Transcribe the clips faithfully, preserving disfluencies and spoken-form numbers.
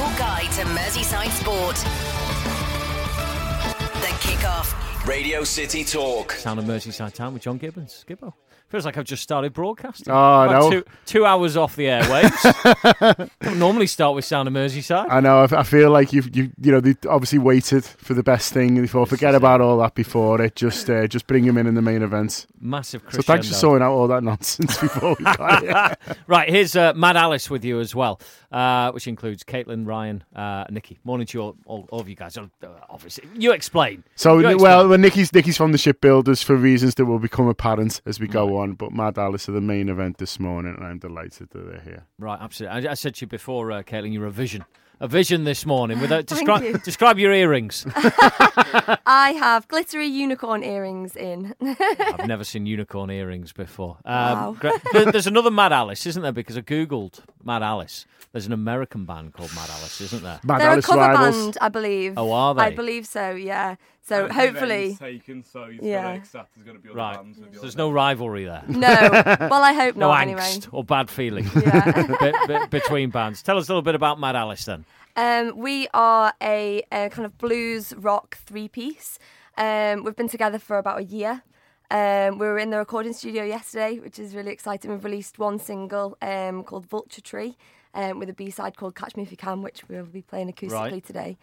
Your guide to Merseyside sport. The Kickoff. Radio City Talk. Sound of Merseyside Town with John Gibbons. Gibbo. Feels like I've just started broadcasting. Oh, I know. Two, two hours off the airwaves. Don't normally start with Sound of Merseyside. I know. I feel like you've, you, you know, they obviously waited for the best thing before. Forget about all that before it. Just, uh, just bring him in in the main event. Massive crescendo. So thanks for sorting out all that nonsense before we got here. Right, here's uh, Mad Alice with you as well, uh, which includes Caitlin, Ryan, uh, Nikki. Morning to you all, all, all of you guys. Uh, obviously, you explain. So, you explain. well, well, Nikki's Nikki's from the Shipbuilders for reasons that will become apparent as we go right. on. But Mad Alice are the main event this morning, and I'm delighted that they're here. Right, absolutely. I, I said to you before, uh, Caitlin, you're a vision. A vision this morning. Without describe you. describe your earrings. I have glittery unicorn earrings in. I've never seen unicorn earrings before. Um, wow. There's another Mad Alice, isn't there? Because I googled Mad Alice. There's an American band called Mad Alice, isn't there? Mad They're Alice a cover Rivals. band, I believe. Oh, are they? I believe so. Yeah. So and hopefully, taken, so you yeah. feel like that there's going to be other right. bands with So there's your no rivalry there. No. Well, I hope no not. angst Anyway. or bad feeling Yeah. be, be, between bands. Tell us a little bit about Mad Alice then. Um, we are a, a kind of blues rock three-piece. Um, we've been together for about a year. Um, we were in the recording studio yesterday, which is really exciting. We've released one single um, called Vulture Tree, um, with a B-side called Catch Me If You Can, which we'll be playing acoustically right. today.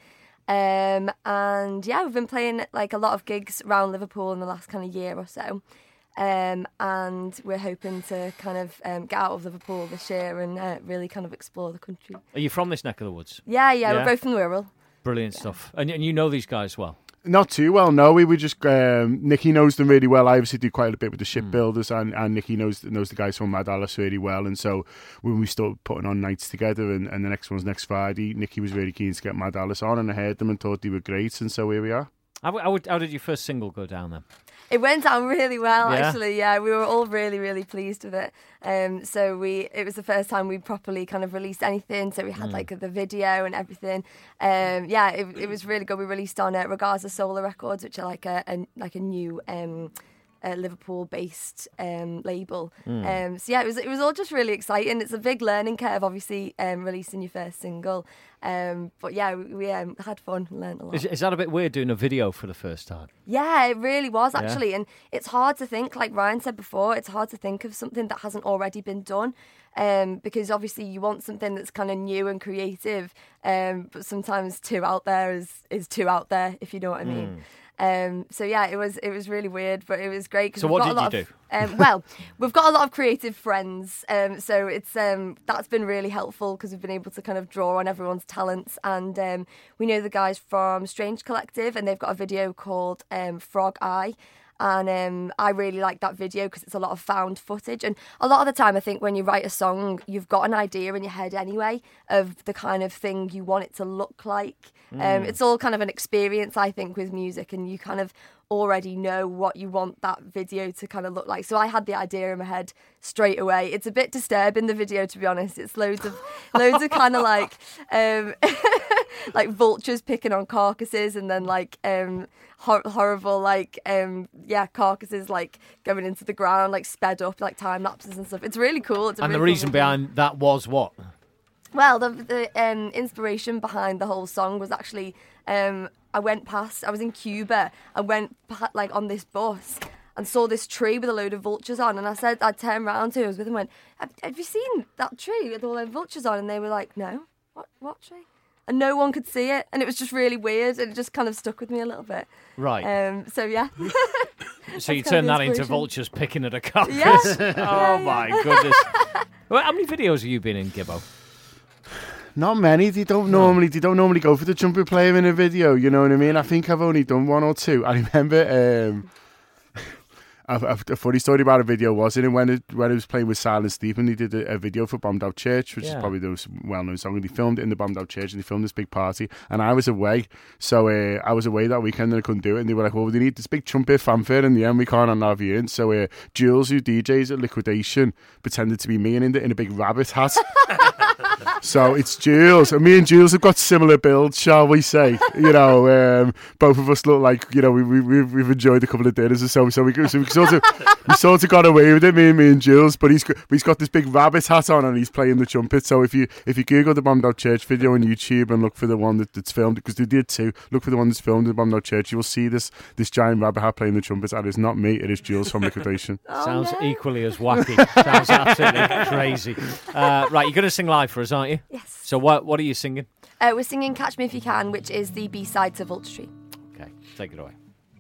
Um, and yeah, we've been playing like a lot of gigs around Liverpool in the last kind of year or so. Um, and we're hoping to kind of um, get out of Liverpool this year and uh, really kind of explore the country. Are you from this neck of the woods? Yeah, yeah, Yeah? we're both from Wirral. Brilliant Yeah. stuff. And, and you know these guys well? Not too well, no. We were just um, Nikki knows them really well. I obviously do quite a bit with the Shipbuilders, mm. and, and Nikki knows knows the guys from Mad Alice really well. And so when we started putting on nights together, and, and the next one's next Friday, Nikki was really keen to get Mad Alice on, and I heard them and thought they were great, and so here we are. How, how, how did your first single go down then? It went down really well, Yeah? actually. Yeah, we were all really, really pleased with it. Um, so we, it was the first time we properly kind of released anything. So we had Mm. like the video and everything. Um, yeah, it, it was really good. We released on uh, Regaza Solar Records, which are like a, a like a new um, uh, Liverpool-based um, label. Mm. Um, so yeah, it was it was all just really exciting. It's a big learning curve, obviously, um, releasing your first single. Um, but yeah, we, we um, had fun, learned a lot. Is, is that a bit weird doing a video for the first time? Yeah, it really was Yeah. actually. And it's hard to think, like Ryan said before, it's hard to think of something that hasn't already been done. Um, because obviously you want something that's kind of new and creative, um, but sometimes too out there is, is too out there, if you know what I mean. Um, so yeah, it was it was really weird, but it was great. 'Cause So we've what got did a lot you of, um, well, we've got a lot of creative friends, um, so it's um, that's been really helpful because we've been able to kind of draw on everyone's talents. And um, we know the guys from Strange Collective, and they've got a video called um, Frog Eye. And um, I really like that video because it's a lot of found footage. And a lot of the time, I think when you write a song, you've got an idea in your head anyway of the kind of thing you want it to look like. Mm. Um, it's all kind of an experience, I think, with music. And you kind of already know what you want that video to kind of look like. So I had the idea in my head straight away. It's a bit disturbing, the video, to be honest. It's loads of loads of kind of like um, like vultures picking on carcasses, and then like um, hor- horrible like um, yeah carcasses like going into the ground, like sped up, like time lapses and stuff. It's really cool. It's a And really the reason cool video. behind that was what? Well, the the um, inspiration behind the whole song was actually um, I went past. I was in Cuba. I went pa- like on this bus and saw this tree with a load of vultures on. And I said, I turned around to who I was with and went, have, have you seen that tree with all those vultures on? And they were like, no. What what tree? And no one could see it. And it was just really weird. And it just kind of stuck with me a little bit. Right. Um. So yeah. So you That's turn kind of that the into inspiration. vultures picking at a carcass. Yeah. Oh Yeah, my yeah. goodness. Well, how many videos have you been in, Gibbo? Not many. They don't normally. They don't normally go for the trumpet player in a video. You know what I mean? I think I've only done one or two. I remember um, a, a, a funny story about a video was it when it when I was playing with Silent Stephen. They did a, a video for Bombed Out Church, which Yeah. is probably the most well-known song. And they filmed it in the Bombed Out Church, and they filmed this big party. And I was away, so uh, I was away that weekend, and I couldn't do it. And they were like, "Well, they need this big trumpet fanfare in the end. We can't have you in." So uh, Jules, who D Js at Liquidation, pretended to be me, and in, the, in a big rabbit hat. So it's Jules, and me and Jules have got similar builds, shall we say? You know, um, both of us look like, you know, we, we, we've, we've enjoyed a couple of dinners or so. So we, so we sort of we sort of got away with it, me and me and Jules. But he's got, he's got this big rabbit hat on, and he's playing the trumpet. So if you if you Google the Bombed Out Church video on YouTube and look for the one that, that's filmed, because they did too, look for the one that's filmed in the Bombed Out Church, you will see this this giant rabbit hat playing the trumpet. That is not me; it is Jules from Liquidation. Oh, Sounds no. equally as wacky. Sounds absolutely crazy. Uh, right, you're going to sing live for us, aren't you? Yes. So what what are you singing? Uh, we're singing Catch Me If You Can, which is the B-side to Vulture Tree. Okay, take it away.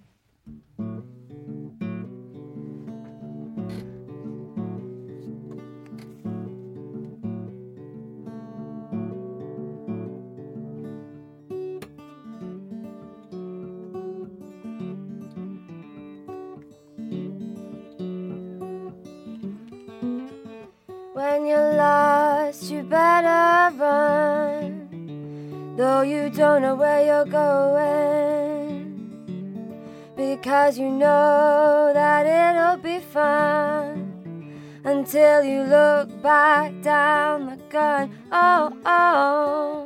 When you're lost, you better run, though you don't know where you're going, because you know that it'll be fun until you look back down the gun. Oh, oh,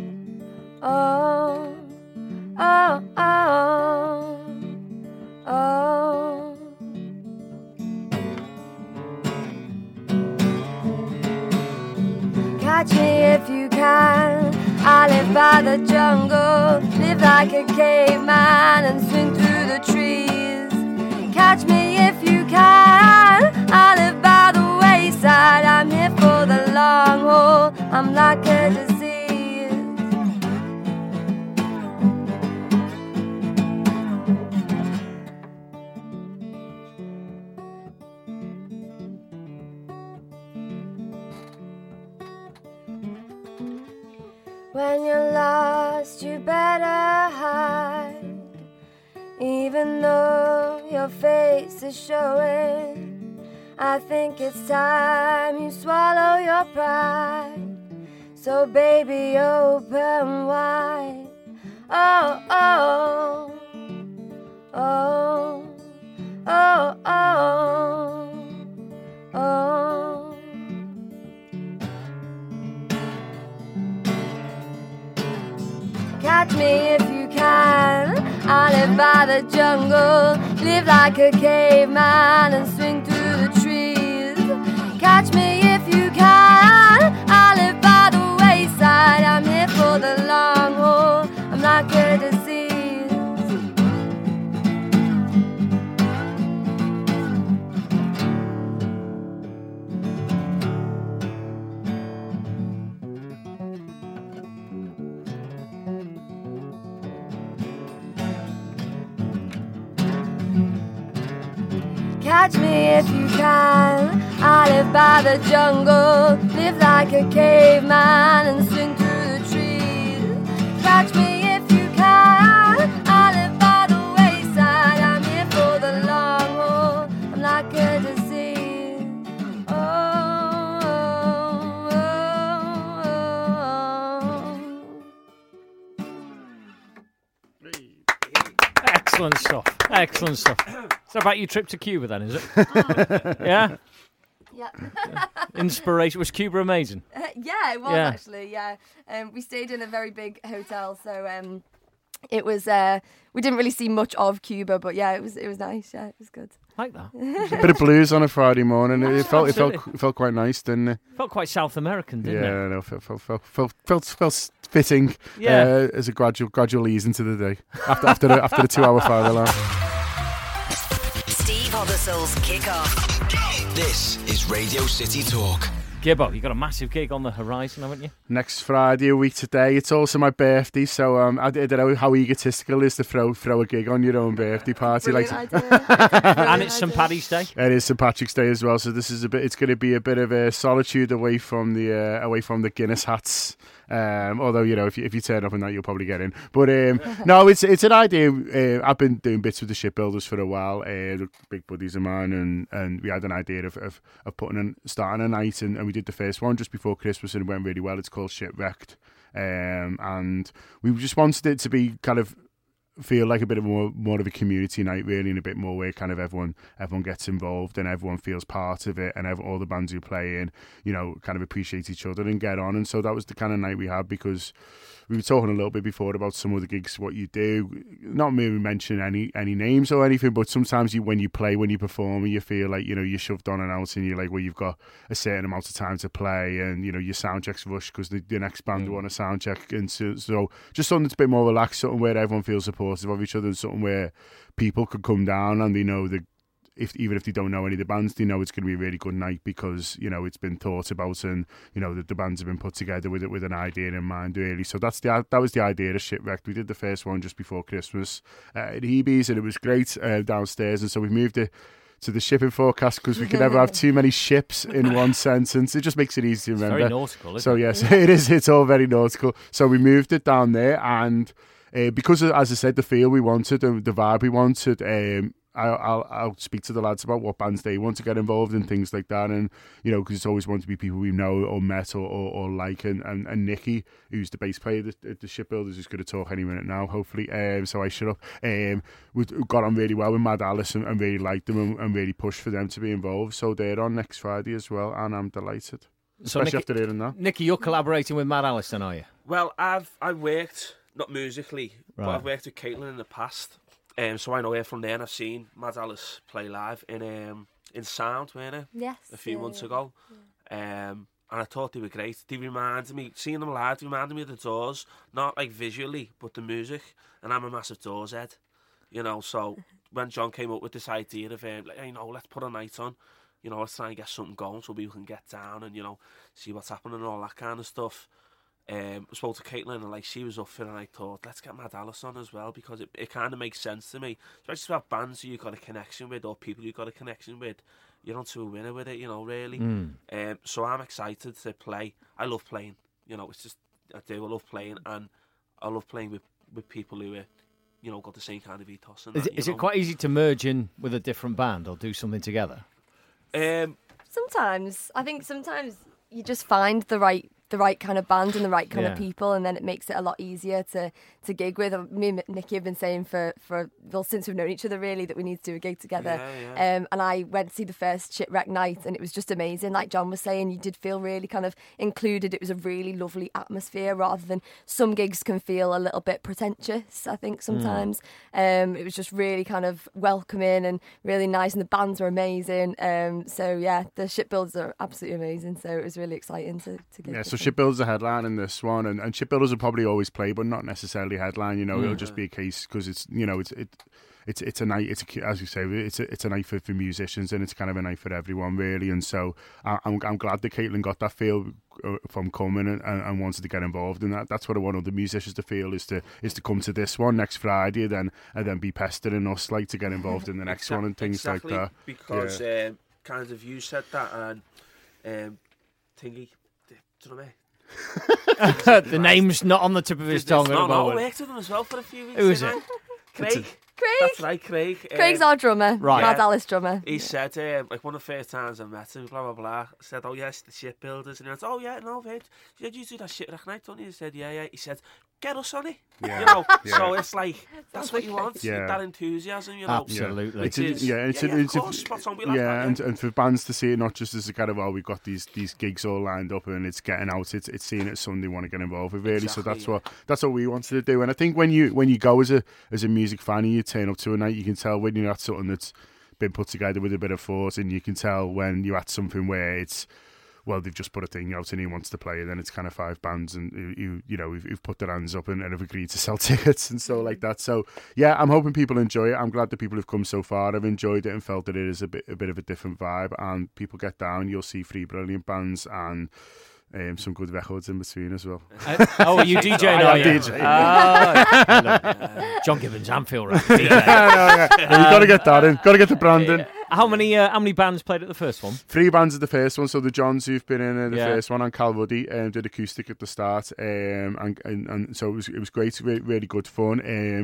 oh, oh, oh, oh. Catch me if you can. I live by the jungle, live like a caveman and swing through the trees. Catch me if you can. I live by the wayside, I'm here for the long haul. I'm like a disease. When you're lost, you better hide, even though your face is showing. I think it's time you swallow your pride. So baby, open wide. Oh, oh, oh, oh, oh, oh. Catch me if you can. I live by the jungle, live like a caveman and swing through the trees. Catch me if you can. I live by the wayside, I'm here for the long haul. I'm like a disease. Catch me if you can. I live by the jungle, live like a caveman and swing through the trees. Catch me if you can. I live by the wayside, I'm here for the long haul. I'm like a disease. Oh, oh, oh, oh. Excellent stuff. Excellent stuff. Is that about your trip to Cuba then, is it? Yeah? Yeah. Inspiration. Was Cuba amazing? Uh, yeah, it was Yeah. actually. Yeah, um, we stayed in a very big hotel, so um, it was. Uh, we didn't really see much of Cuba, but yeah, it was. It was nice. Yeah, it was good. Like that. Bit of blues on a Friday morning. It, it felt it felt Absolutely. it felt quite nice, didn't it? Felt quite South American, didn't Yeah, it? no, felt felt felt felt, felt, felt fitting. Yeah. uh, as a gradual gradual ease into the day after after the, after the two hour fire alarm. Steve Hobberstall's Kick-Off. This is Radio City Talk. Gibbo, you got a massive gig on the horizon, haven't you? Next Friday, a week today. It's also my birthday, so um, I, I don't know how egotistical it is to throw throw a gig on your own birthday party. Brilliant Like, idea. And Brilliant it's Saint idea. Paddy's Day. it is Saint Patrick's Day as well, so this is a bit. It's going to be a bit of a solitude away from the uh, away from the Guinness hats. Um, although you know, if you, if you turn up in that, you'll probably get in. But um, no, it's it's an idea. Uh, I've been doing bits with the shipbuilders for a while. Uh, they're big buddies of mine, and, and we had an idea of of, of putting in, starting a night, and, and we did the first one just before Christmas, and it went really well. It's called Shipwrecked, um, and we just wanted it to be kind of feel like a bit of more more of a community night, really, and a bit more where kind of everyone everyone gets involved and everyone feels part of it, and every, all the bands who play in, you know, kind of appreciate each other and get on. And so that was the kind of night we had, because we were talking a little bit before about some of the gigs, what you do. Not maybe mention any any names or anything, but sometimes you when you play, when you perform, you feel like, you know, you're shoved on and out, and you're like, well, you've got a certain amount of time to play, and, you know, your sound checks rush because the, the next band mm. want a sound check. And so, so just something that's a bit more relaxed, something where everyone feels supportive of each other, and something where people could come down and they know that if even if they don't know any of the bands, they know it's going to be a really good night, because, you know, it's been thought about, and, you know, the, the bands have been put together with it with an idea in mind, really. So that's the that was the idea of Shipwrecked. We did the first one just before Christmas uh, at Hebe's, and it was great uh, downstairs, and so we moved it to the shipping forecast, because we can never have too many ships in one sentence. It just makes it easy to remember. It's very nautical, isn't so, it? yes, it is. It's all very nautical. So we moved it down there, and uh, because, of, as I said, the feel we wanted, and the vibe we wanted, um, I'll, I'll I'll speak to the lads about what bands they want to get involved in, things like that, and, you know, because it's always want to be people we know or met or, or, or like, and, and, and Nicky, who's the bass player at the, the Shipbuilders, is going to talk any minute now, hopefully. Um, so I shut up. Um, we got on really well with Mad Alice, and, and really liked them, and, and really pushed for them to be involved. So they're on next Friday as well, and I'm delighted, So especially Nicky, after hearing that. Nicky, you're collaborating with Mad Alice, then, are you? Well, I've I've worked not musically, Right. but I've worked with Caitlin in the past. Um, so I know her from there, and I've seen Mad Alice play live in um, in Sound, weren't it? Yes. A few yeah, months yeah. ago. Um, and I thought they were great. They reminded me, seeing them live, they reminded me of the Doors, not like visually, but the music. And I'm a massive Doors head, you know. So when John came up with this idea of, um, like, you know, let's put a night on, you know, let's try and get something going so people can get down and, you know, see what's happening and all that kind of stuff. Um, I spoke to Caitlin, and like she was up for it, and I thought, let's get Mad Alice on as well, because it, it kind of makes sense to me, especially about bands who you've got a connection with, or people you've got a connection with. You're onto a winner with it, you know, really. Mm. Um, so I'm excited to play. I love playing, you know, it's just, I do, I love playing, and I love playing with, with people who are, you know, got the same kind of ethos. And Is, that, it, is you it know. quite easy to merge in with a different band or do something together? Um, Sometimes. I think sometimes you just find the right the right kind of band and the right kind Yeah. of people, and then it makes it a lot easier to, to gig with. Me and Nicky have been saying for, for well, since we've known each other, really, that we need to do a gig together. Yeah, yeah. Um, and I went to see the first Shipwreck night, and it was just amazing. Like John was saying, you did feel really kind of included. It was a really lovely atmosphere, rather than some gigs can feel a little bit pretentious, I think, sometimes. Mm. Um, it was just really kind of welcoming and really nice, and the bands were amazing. Um, so, yeah, the Shipbuilders are absolutely amazing, so it was really exciting to, to gig Yeah, with so them. Shipbuilders are headline in this one, and, and Shipbuilders will probably always play, but not necessarily headline. You know, Mm. it'll just be a case because it's, you know, it's it, it's it's a night. It's a, as you say, it's a, it's a night for, for musicians, and it's kind of a night for everyone, really. And so I, I'm I'm glad that Caitlin got that feel uh, from coming and, and, and wanted to get involved in that. That's what I want other musicians to feel, is to is to come to this one next Friday, then and then be pestering us like to get involved in the next Exact- one and things exactly, like that. Because um, kind of you said that, and um, Tingy, the drummer. The name's not on the tip of his tongue at No, the no, I moment. worked with him as well for a few weeks. Who is didn't it? I? Craig. Craig? That's right, Craig. Craig's Um, our drummer, Right. Mad Yeah. Alice drummer. He said, um, like, one of the first times I met him, blah, blah, blah, I said, oh, yes, the Shipbuilders. And he went, oh, yeah, no, I've heard. He said, you do that Shipwreck night, don't you? He said, yeah, yeah. He said, get us on it. Yeah. You know, Yeah. so it's like, that's what you want, Yeah. that enthusiasm, you know. Absolutely. It's a, Which is- yeah, it's yeah, a, yeah, it's of a- course, spot on, we like yeah, that, yeah. and and for bands to see it not just as a kind of, oh, we've got these these gigs all lined up and it's getting out, it's it's seeing it as something they want to get involved with, really. Exactly, so that's yeah. what that's what we wanted to do. And I think when you when you go as a as a music fan and you turn up to a night, you can tell when you're at something that's been put together with a bit of thought, and you can tell when you're at something where it's, well, they've just put a thing out and he wants to play, and then it's kind of five bands and you you, you know, who've, who've put their hands up and, and have agreed to sell tickets and so like that. So yeah, I'm hoping people enjoy it. I'm glad that people have come so far, have enjoyed it and felt that it is a bit a bit of a different vibe, and people get down. You'll see three brilliant bands and um, some good records in between as well. Uh, oh, are you DJing, I are am you? DJing. Ah, hello. John Gibbons, Anfield Rock, D J. no, yeah. No, you've got to get that in. Got to get the branding. How many uh, how many bands played at the first one? Three bands at the first one. So the Johns who've been in uh, the Yeah. first one, and Cal Ruddy um, did acoustic at the start, um, and, and and so it was it was great, really, really good fun. Um,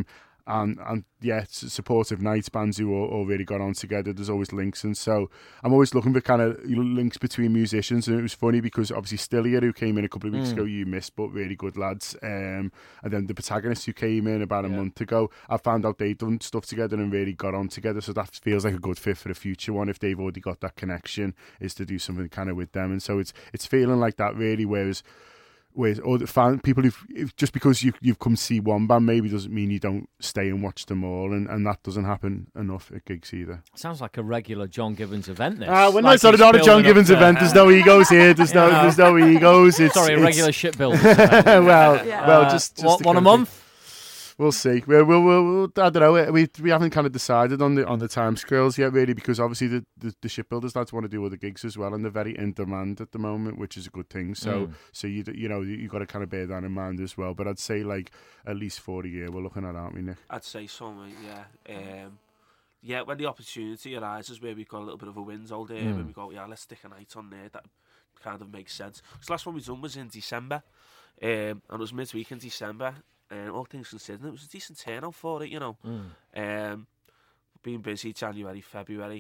and and yeah, it's supportive nights, bands who all, all really got on together. There's always links, and so I'm always looking for kind of links between musicians. And it was funny because obviously Stillier, who came in a couple of weeks mm. ago, you missed, but really good lads. Um, and then the Protagonists, who came in about a yeah. month ago, I found out they'd done stuff together and really got on together. So that feels like a good fit for the future one. If they've already got that connection, is to do something kind of with them. And so it's it's feeling like that really. Whereas. With other fan people, who've, if, just because you've you've come to see one band, maybe doesn't mean you don't stay and watch them all, and, and that doesn't happen enough at gigs either. Sounds like a regular John Gibbons event. This. Uh, we're like not, not a John Gibbons event. There's no egos here. There's no yeah. there's no egos. It's, Sorry, a it's, regular shipbuilders event. well, yeah. well, just, just uh, one a month. We'll see. We'll, we'll, we'll, I don't know. We we haven't kind of decided on the on the timescales yet, really, because obviously the, the, the shipbuilders lads want to do other gigs as well, and they're very in demand at the moment, which is a good thing. So mm. so you you know you got to kind of bear that in mind as well. But I'd say like at least four a year we're looking at, aren't we, Nick? I'd say so, mate. Yeah. Um, yeah. When the opportunity arises where we've got a little bit of a window there, mm. where we go, yeah, let's stick a night on there. That kind of makes sense. Because the last one we done was in December, um, and it was midweek in December. And all things considered, it was a decent turnout for it, you know. Mm. Um, being busy January, February,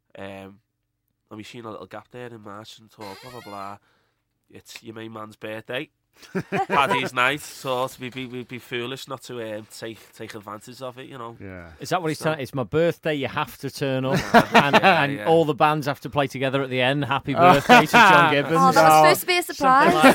um, and we've seen a little gap there in March and thought, blah, blah, blah. It's your main man's birthday. Paddy's night, so we'd be, we'd be foolish not to um, take take advantage of it, you know. Yeah. Is that what he's so, saying? It's my birthday, you have to turn up, yeah, and, yeah, and yeah. all the bands have to play together at the end. Happy birthday to John Gibbons. Oh, that was oh, supposed to be a surprise. Like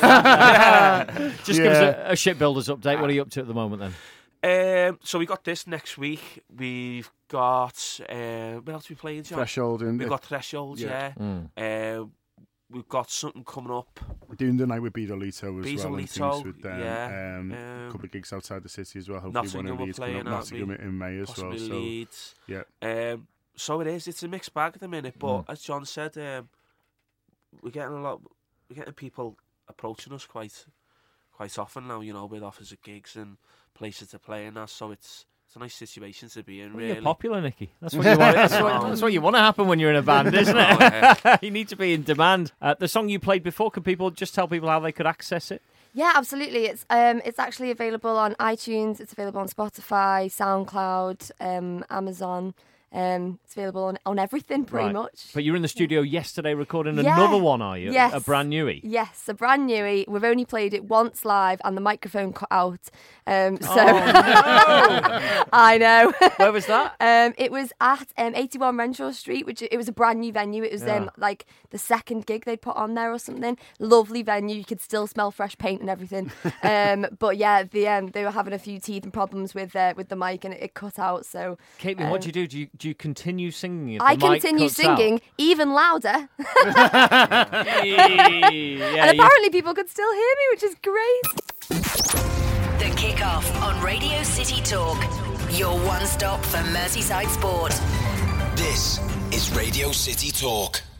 yeah. Just yeah. give us a, a shipbuilders update. What are you up to at the moment then? Um, so we got this next week. We've got uh, what else are we playing, John? Threshold. In We've it. got Threshold, yeah. yeah. Mm. Uh, we've got something coming up. We're doing the night with Beedolito as Beedolito, well. And things with them. Yeah. Um, um, a couple of gigs outside the city as well. Hopefully Nottingham one of Leeds coming up. Nottingham we? in May as Possibly well. So, Leeds. yeah. Um, so it is. It's a mixed bag at the minute. But mm. as John said, um, we're getting a lot. We're getting people approaching us quite, quite often now. You know, with offers of gigs and places to play and that. So it's. It's a nice situation to be in, well, really. You're popular, Nicky. That's what you want. That's what, that's what you want to happen when you're in a band, isn't it? Oh, yeah. You need to be in demand. Uh, the song you played before, can people just tell people how they could access it? Yeah, absolutely. It's um, it's actually available on iTunes. It's available on Spotify, SoundCloud, um, Amazon. Um, it's available on, on everything, pretty right. much. But you were in the studio yesterday recording yeah. another one, are you? Yes. A brand newie? Yes, a brand newie. We've only played it once live and the microphone cut out. Um, so oh, no. I know. Where was that? um, it was at um, eighty-one Renshaw Street, which it was a brand new venue. It was yeah. um, like the second gig they'd put on there or something. Lovely venue. You could still smell fresh paint and everything. um, but yeah, the um, they were having a few teething problems with uh, with the mic and it, it cut out. So, Caitlin, um, what do you do? Do you, do you continue singing? If I the mic continue cuts singing out? even louder. yeah, and apparently people could still hear me, which is great. The Kickoff on Radio City Talk. Your one stop for Merseyside sport. This is Radio City Talk.